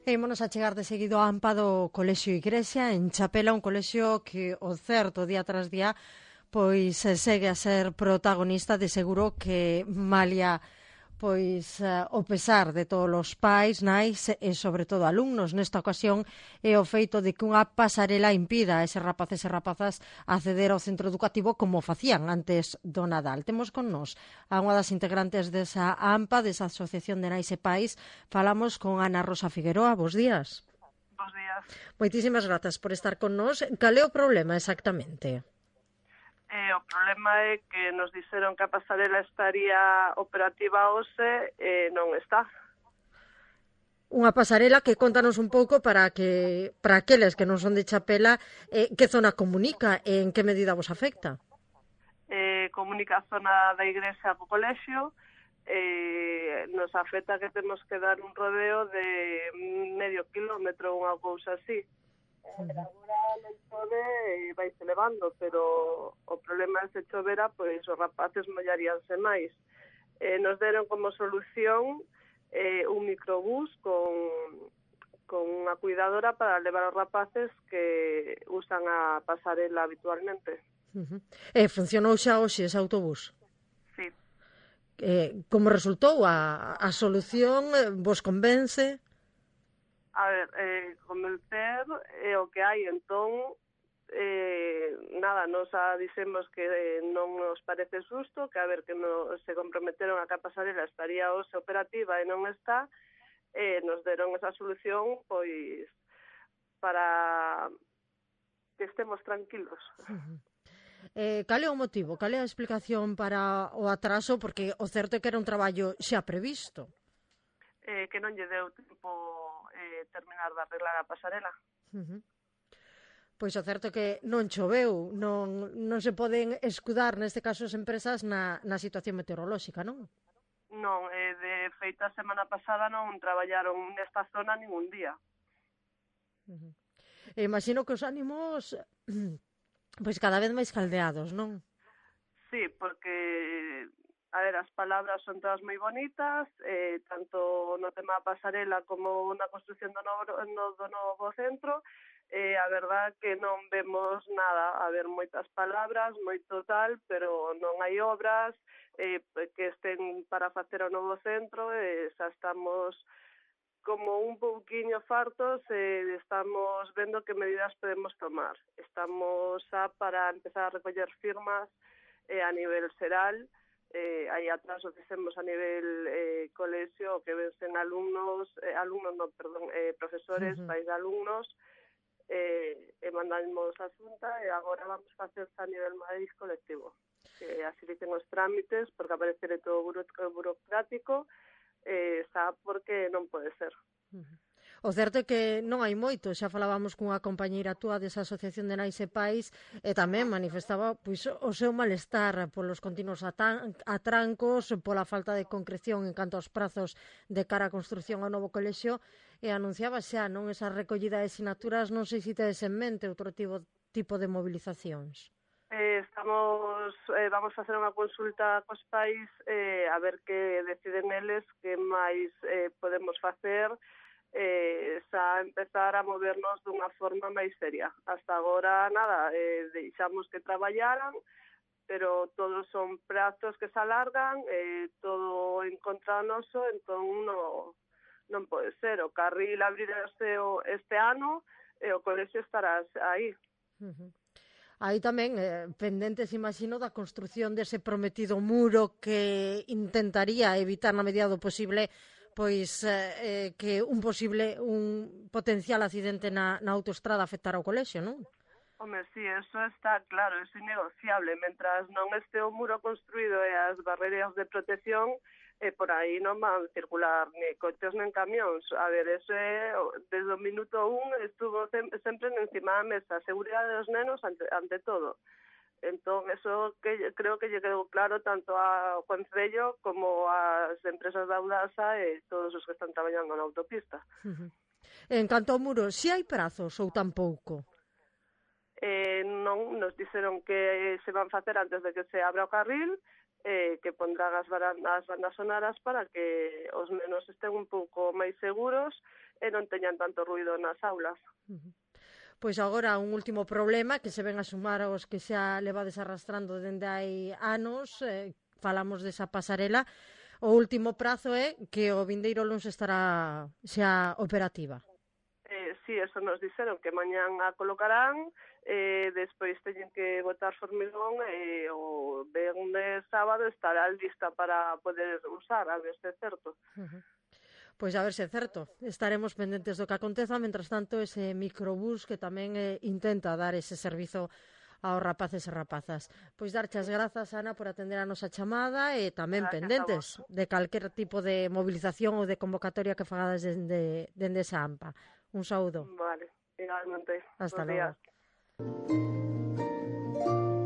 E ímonos a chegar de seguido á AMPA do Colexio Igrexa en Chapela, un colexio que, o certo, día tras día, pois segue a ser protagonista. De seguro que malia o pesar de todos os pais, nais e sobre todo alumnos, nesta ocasión é o feito de que unha pasarela impida a eses rapaces e rapazas acceder ao centro educativo como facían antes do Nadal. Temos con nós a unha das integrantes desa AMPA, desa Asociación de Nais e Pais. Falamos con Ana Rosa Figueroa. Bos días. Bos días. Moitísimas grazas por estar con nós. Cal é o problema exactamente? O problema é que nos dixeron que a pasarela estaría operativa hoxe e non está. Unha pasarela que contanos un pouco para aqueles que non son de Chapela, que zona comunica e en que medida vos afecta? Comunica a zona da igrexa co colexio, nos afecta que temos que dar un rodeo de medio kilómetro, unha cousa así. Agora non chove e vaise levando, pero o problema é se chovera, pois os rapaces mollaríanse máis. Nos deron como solución un microbús con unha cuidadora para levar os rapaces que usan a pasarela habitualmente. Funcionou xa hoxe ese autobús? Sí. Como resultou a solución? Vos convence? A ver, convencer é o que hai, entón, nos dixemos que non nos parece xusto, que a ver, que se comprometeron a que a pasarela estaría hoxe operativa e non está, nos deron esa solución, pois, para que estemos tranquilos. Cal é o motivo? Cal é a explicación para o atraso? Porque o certo é que era un traballo xa previsto. Que non lle deu tempo terminar de arreglar a pasarela. Pois o certo é que non choveu, non se poden escudar, neste caso, as empresas na situación meteorolóxica, non? Non, de feito a semana pasada non traballaron nesta zona ningún día. Imagino que os ánimos pois cada vez máis caldeados, non? Sí, porque a ver, as palabras son todas moi bonitas, tanto no tema da pasarela como na construción do novo centro, a verdad que non vemos nada. A ver, moitas palabras, moito tal, pero non hai obras que estén para facer o novo centro, xa estamos como un pouquiño fartos e estamos vendo que medidas podemos tomar. Estamos xa para empezar a recoller firmas a nivel xeral, aí atrás o fixemos a nivel colexio, que vensen profesores, pais de alumnos, e mandamos a xunta e agora vamos facer a nivel máis colectivo, que así dicen os trámites, porque aparecer todo burocrático, xa porque non pode ser. O certo é que non hai moito, xa falábamos cunha compañeira túa desa Asociación de Nais e Pais e tamén manifestaba pois o seu malestar polos continuos atrancos, pola falta de concreción en canto aos prazos de cara á construción ao novo colexio, e anunciaba xa non esa recollida de sinaturas. Non sei se tedes en mente outro tipo de movilizacións. Vamos facer unha consulta cos pais a ver que deciden eles que máis podemos facer, xa empezar a movernos dunha forma máis seria. Hasta agora, nada, deixamos que traballaran, pero todos son prazos que se alargan, todo en contra noso, entón non pode ser. O carril abrirase este ano e o colexio estará aí. Aí tamén pendentes, imagino, da construción dese prometido muro que intentaría evitar na medida do posible pois que un potencial accidente na autoestrada afectara o colexio, non? Home, sí, eso está claro, eso é innegociable. Mentras non este o muro construído e as barreras de protección, por aí non van circular ni coches nen camións. A ver, eso é, desde o minuto 1 estuvo sempre encima da mesa, a seguridade dos nenos ante todo. Entón, eso que creo que lle quedou claro tanto ao Concello como ás empresas da Audasa e todos os que están traballando na autopista. En canto ao muro, si hai prazos ou tampouco? Non, nos dixeron que se van facer antes de que se abra o carril, que pondrán as bandas sonoras para que os nenos estén un pouco máis seguros e non teñan tanto ruido nas aulas. Pois agora un último problema que se ven a sumar aos que xa levades arrastrando dende hai anos, falamos desa pasarela. O último prazo é que o vindeiro luns estará xa operativa. Sí, eso nos dixeron, que mañán a colocarán, despois teñen que botar formigón e o viernes sábado estará lista para poder usar, a ver se é certo. Pois a ver se é certo. Estaremos pendentes do que aconteza, mentras tanto ese microbús que tamén intenta dar ese servizo aos rapaces e rapazas. Pois darche as grazas, Ana, por atender a nosa chamada e tamén Gracias pendentes de calquer tipo de movilización ou de convocatoria que fagades dende esa AMPA. Un saúdo. Vale, igualmente. Hasta logo.